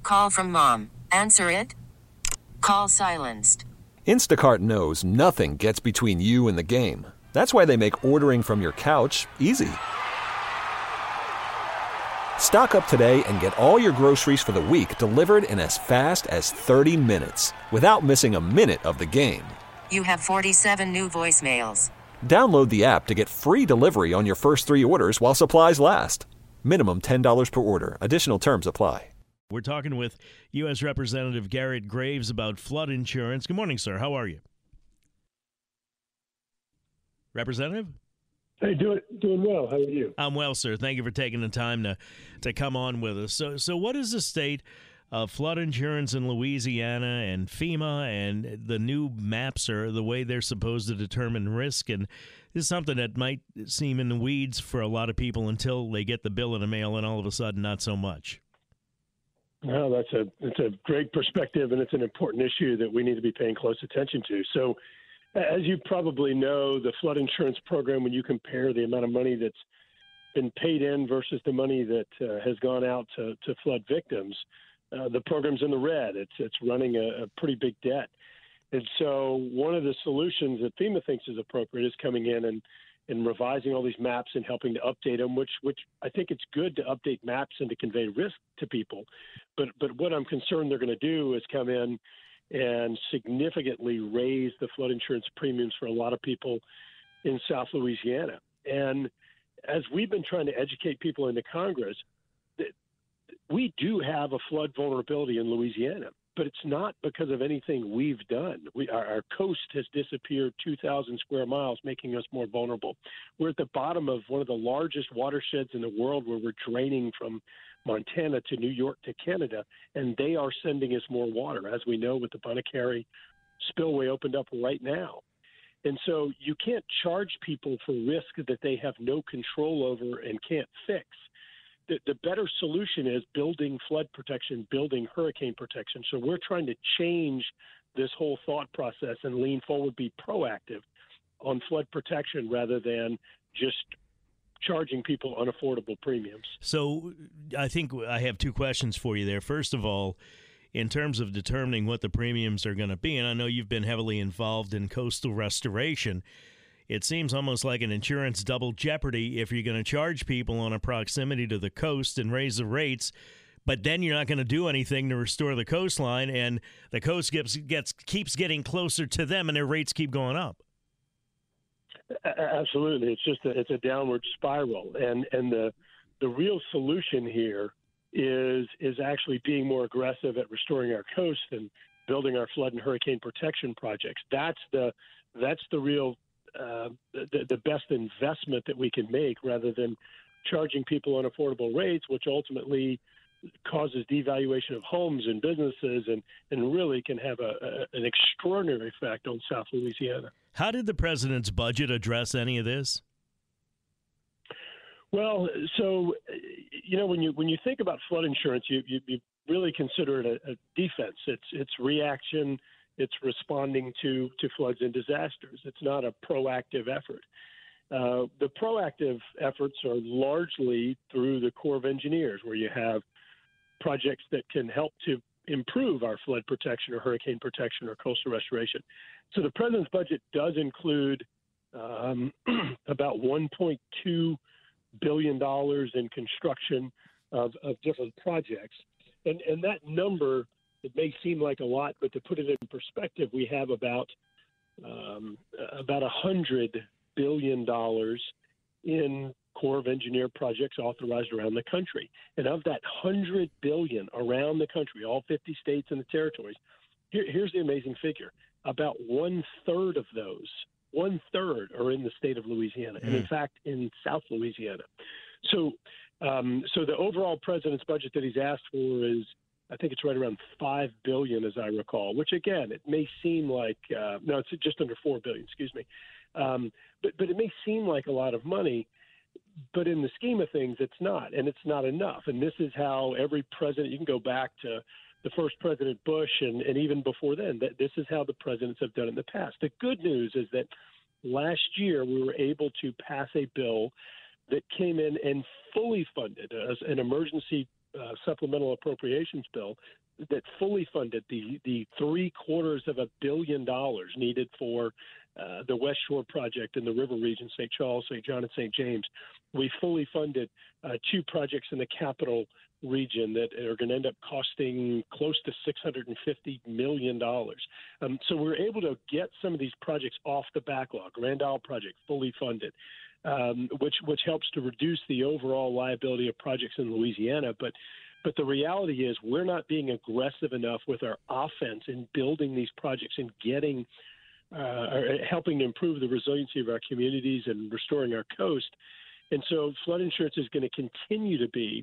Call from mom. Answer it. Call silenced. Instacart knows nothing gets between you and the game. That's why they make ordering from your couch easy. Stock up today and get all your groceries for the week delivered in as fast as 30 minutes without missing a minute of the game. You have 47 new voicemails. Download the app to get free delivery on your first 3 orders while supplies last. Minimum $10 per order. Additional terms apply. We're talking with U.S. Representative Garrett Graves about flood insurance. Good morning, sir. How are you? Representative? Hey, doing well. How are you? I'm well, sir. Thank you for taking the time to come on with us. So what is the state of flood insurance in Louisiana and FEMA and the new maps, or the way they're supposed to determine risk? And this is something that might seem in the weeds for a lot of people until they get the bill in the mail, and all of a sudden not so much. Well, it's a great perspective, and it's an important issue that we need to be paying close attention to. So, as you probably know, the flood insurance program, when you compare the amount of money that's been paid in versus the money that has gone out to flood victims, the program's in the red. It's running a pretty big debt. And so one of the solutions that FEMA thinks is appropriate is coming in and revising all these maps and helping to update them, which I think it's good to update maps and to convey risk to people. But what I'm concerned they're going to do is come in and significantly raise the flood insurance premiums for a lot of people in South Louisiana. And as we've been trying to educate people into Congress, we do have a flood vulnerability in Louisiana, but it's not because of anything we've done. Our coast has disappeared 2,000 square miles, making us more vulnerable. We're at the bottom of one of the largest watersheds in the world, where we're draining from Montana to New York to Canada, and they are sending us more water, as we know with the Bunnacary spillway opened up right now. And so you can't charge people for risk that they have no control over and can't fix. The better solution is building flood protection, building hurricane protection. So we're trying to change this whole thought process and lean forward, be proactive on flood protection rather than just charging people unaffordable premiums. So I think I have 2 questions for you there. First of all, in terms of determining what the premiums are going to be, and I know you've been heavily involved in coastal restoration, it seems almost like an insurance double jeopardy if you're going to charge people on a proximity to the coast and raise the rates, but then you're not going to do anything to restore the coastline, and the coast keeps getting closer to them, and their rates keep going up. Absolutely. It's a downward spiral. And the real solution here is actually being more aggressive at restoring our coast and building our flood and hurricane protection projects. That's the real the best investment that we can make, rather than charging people unaffordable rates, which ultimately causes devaluation of homes and businesses and really can have an extraordinary effect on South Louisiana. How did the president's budget address any of this? Well, so, when you think about flood insurance, you really consider it a defense. It's reaction. It's responding to floods and disasters. It's not a proactive effort. The proactive efforts are largely through the Corps of Engineers, where you have projects that can help to improve our flood protection or hurricane protection or coastal restoration. So the president's budget does include about $1.2 billion in construction of different projects. And that number, it may seem like a lot, but to put it in perspective, we have about $100 billion in Corps of Engineer projects authorized around the country. And of that $100 billion around the country, all 50 states and the territories, here's the amazing figure. About 1/3 of those, 1/3 are in the state of Louisiana, and in fact, in South Louisiana. So the overall president's budget that he's asked for is, I think it's right around $5 billion, as I recall, which, again, it may seem like no, it's just under $4 billion, excuse me. But it may seem like a lot of money, but in the scheme of things, it's not, and it's not enough. And this is how every president, you can go back to the first President Bush and even before then, that this is how the presidents have done it in the past. The good news is that last year we were able to pass a bill that came in and fully funded as an emergency supplemental appropriations bill that fully funded the $750 million needed for the West Shore project in the river region, St. Charles, St. John, and St. James. We fully funded 2 projects in the capital region that are going to end up costing close to $650 million. So we're able to get some of these projects off the backlog. Grand Isle project fully funded, which helps to reduce the overall liability of projects in Louisiana. But the reality is we're not being aggressive enough with our offense in building these projects and getting helping to improve the resiliency of our communities and restoring our coast. And so flood insurance is going to continue to be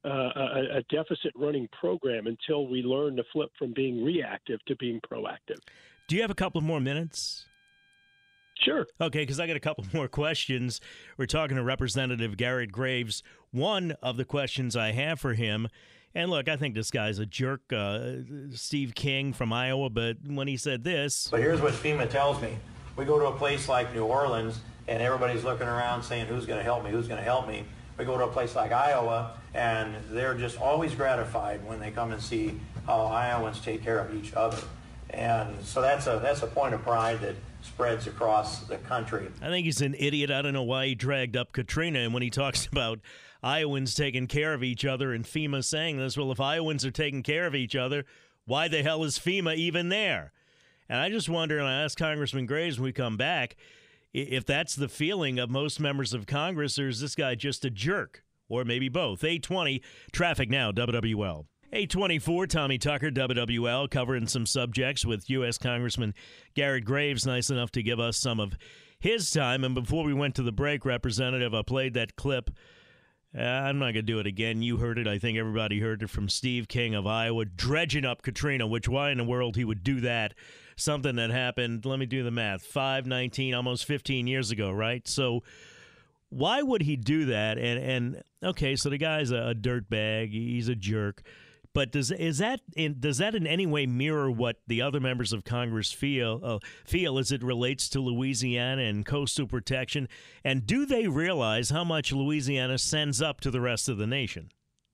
a deficit running program until we learn to flip from being reactive to being proactive. Do you have a couple more minutes? Sure. Okay, because I got a couple more questions. We're talking to Representative Garrett Graves. One of the questions I have for him, and look, I think this guy's a jerk, Steve King from Iowa, but when he said this. But here's what FEMA tells me. We go to a place like New Orleans, and everybody's looking around saying, who's going to help me, who's going to help me? We go to a place like Iowa, and they're just always gratified when they come and see how Iowans take care of each other. And so that's a point of pride that spreads across the country. I think he's an idiot. I don't know why he dragged up Katrina. And when he talks about Iowans taking care of each other and FEMA saying this, well, if Iowans are taking care of each other, why the hell is FEMA even there? And I just wonder, and I asked Congressman Graves when we come back, if that's the feeling of most members of Congress, or is this guy just a jerk? Or maybe both. 820, Traffic Now, WWL. 824, Tommy Tucker, WWL, covering some subjects with U.S. Congressman Garrett Graves, nice enough to give us some of his time. And before we went to the break, Representative, I played that clip. I'm not going to do it again. You heard it. I think everybody heard it from Steve King of Iowa, dredging up Katrina, which why in the world he would do that? Something that happened, let me do the math, 5/19, almost 15 years ago, right? So why would he do that? And okay, so the guy's a dirtbag. He's a jerk. But does that in any way mirror what the other members of Congress feel as it relates to Louisiana and coastal protection? And do they realize how much Louisiana sends up to the rest of the nation?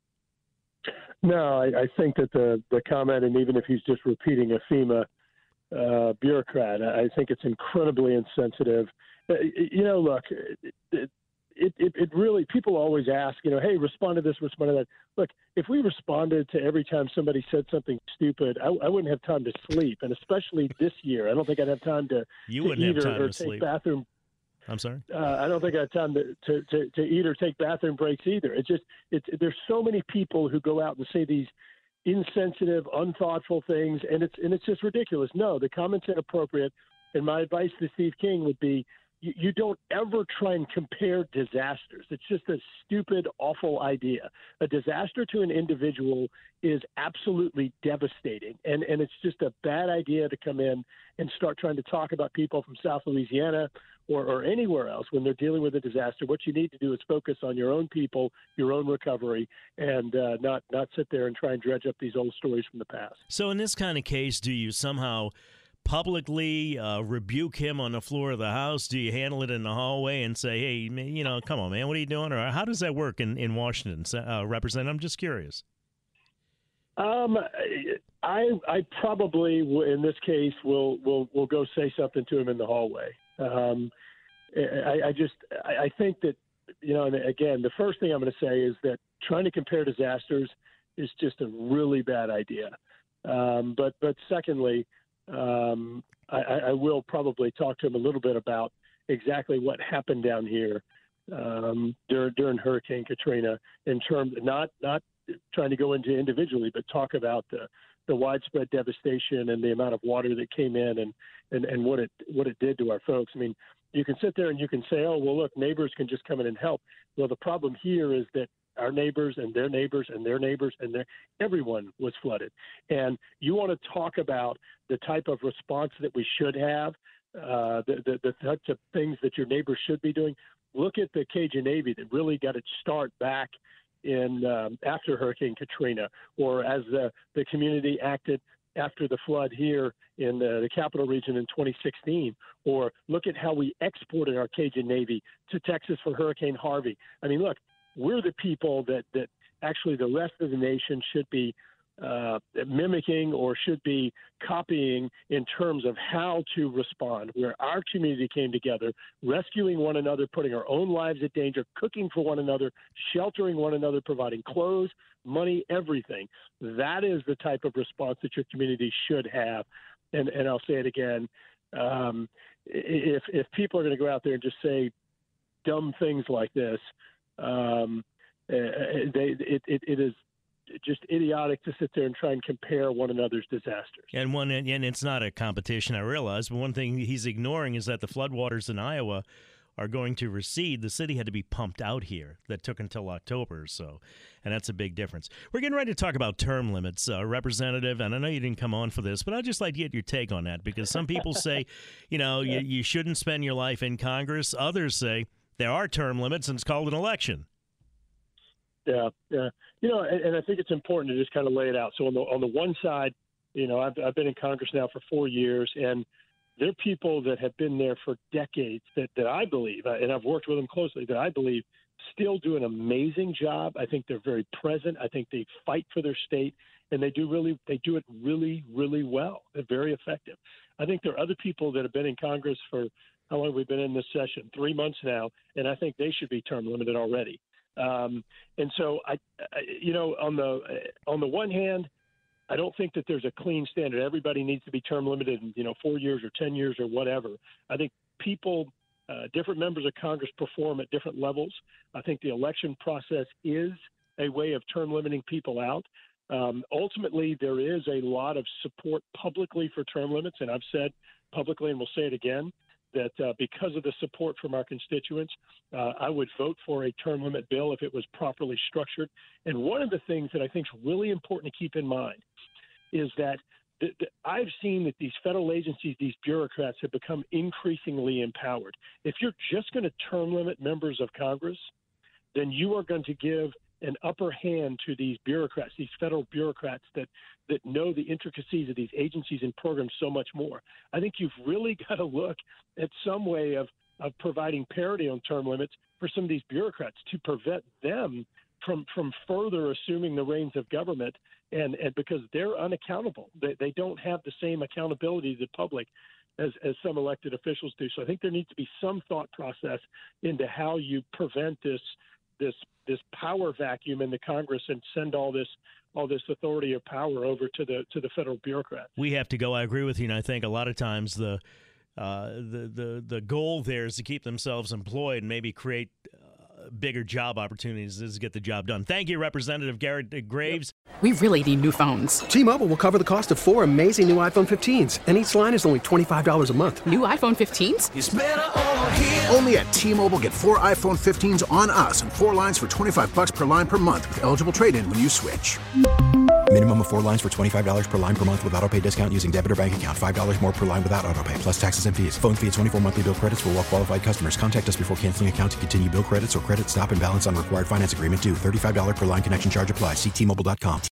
No, I think that the comment, and even if he's just repeating a FEMA bureaucrat, I think it's incredibly insensitive. Look, it really, people always ask, hey, respond to this, respond to that. Look, if we responded to every time somebody said something stupid, I wouldn't have time to sleep. And especially this year, I don't think I'd have time to eat or take bathroom. I'm sorry? I don't think I have time to eat or take bathroom breaks either. There's so many people who go out and say these insensitive, unthoughtful things, and it's just ridiculous. No, the comment's inappropriate. And my advice to Steve King would be, you don't ever try and compare disasters. It's just a stupid, awful idea. A disaster to an individual is absolutely devastating, and it's just a bad idea to come in and start trying to talk about people from South Louisiana or anywhere else when they're dealing with a disaster. What you need to do is focus on your own people, your own recovery, and not sit there and try and dredge up these old stories from the past. So in this kind of case, do you somehow publicly rebuke him on the floor of the House? Do you handle it in the hallway and say, hey, come on, man, what are you doing? Or how does that work in Washington, Representative? I'm just curious. I probably, in this case, will go say something to him in the hallway. I think that, and again, the first thing I'm going to say is that trying to compare disasters is just a really bad idea. But secondly, I will probably talk to him a little bit about exactly what happened down here during Hurricane Katrina, in terms of not trying to go into individually, but talk about the widespread devastation and the amount of water that came in and what it did to our folks. I mean, you can sit there and you can say, oh, well, look, neighbors can just come in and help. Well, the problem here is that our neighbors and their neighbors and their neighbors and everyone was flooded. And you want to talk about the type of response that we should have, the types of things that your neighbors should be doing. Look at the Cajun Navy that really got its start back in after Hurricane Katrina, or as the community acted after the flood here in the capital region in 2016, or look at how we exported our Cajun Navy to Texas for Hurricane Harvey. I mean, look, we're the people that actually the rest of the nation should be mimicking or should be copying in terms of how to respond, where our community came together, rescuing one another, putting our own lives at danger, cooking for one another, sheltering one another, providing clothes, money, everything. That is the type of response that your community should have. And I'll say it again. If people are going to go out there and just say dumb things like this, it is just idiotic to sit there and try and compare one another's disasters. And it's not a competition, I realize, but one thing he's ignoring is that the floodwaters in Iowa are going to recede. The city had to be pumped out here. That took until October or so, and that's a big difference. We're getting ready to talk about term limits, Representative, and I know you didn't come on for this, but I'd just like to get your take on that, because some people say, you shouldn't spend your life in Congress. Others say there are term limits and it's called an election. Yeah. And I think it's important to just kind of lay it out. So on the one side, I've been in Congress now for 4 years, and there are people that have been there for decades that I believe, and I've worked with them closely, that I believe still do an amazing job. I think they're very present. I think they fight for their state, and they do it really, really well. They're very effective. I think there are other people that have been in Congress for how long have we been in this session? 3 months now, and I think they should be term limited already. And so on the one hand, I don't think that there's a clean standard. Everybody needs to be term limited in, 4 years or 10 years or whatever. I think people, different members of Congress perform at different levels. I think the election process is a way of term limiting people out. Ultimately, there is a lot of support publicly for term limits, and I've said publicly, and we'll say it again, that because of the support from our constituents, I would vote for a term limit bill if it was properly structured. And one of the things that I think is really important to keep in mind is that I've seen that these federal agencies, these bureaucrats, have become increasingly empowered. If you're just going to term limit members of Congress, then you are going to give an upper hand to these bureaucrats, these federal bureaucrats that know the intricacies of these agencies and programs so much more. I think you've really got to look at some way of providing parity on term limits for some of these bureaucrats to prevent them from further assuming the reins of government, and because they're unaccountable. They don't have the same accountability to the public as some elected officials do. So I think there needs to be some thought process into how you prevent this power vacuum in the Congress and send all this authority or power over to the federal bureaucrats. We have to go. I agree with you, and I think a lot of times the goal there is to keep themselves employed and maybe create bigger job opportunities to get the job done. Thank you, Representative Garrett Graves. We really need new phones. T-Mobile will cover the cost of 4 amazing new iPhone 15s, and each line is only $25 a month. New iPhone 15s? It's better over here. Only at T-Mobile, get 4 iPhone 15s on us and 4 lines for $25 per line per month with eligible trade-in when you switch. Minimum of 4 lines for $25 per line per month with autopay discount using debit or bank account. $5 more per line without autopay, plus taxes and fees. Phone fee at 24 monthly bill credits for well-qualified customers. Contact us before canceling account to continue bill credits or credit stop and balance on required finance agreement due. $35 per line connection charge applies. See T-Mobile.com.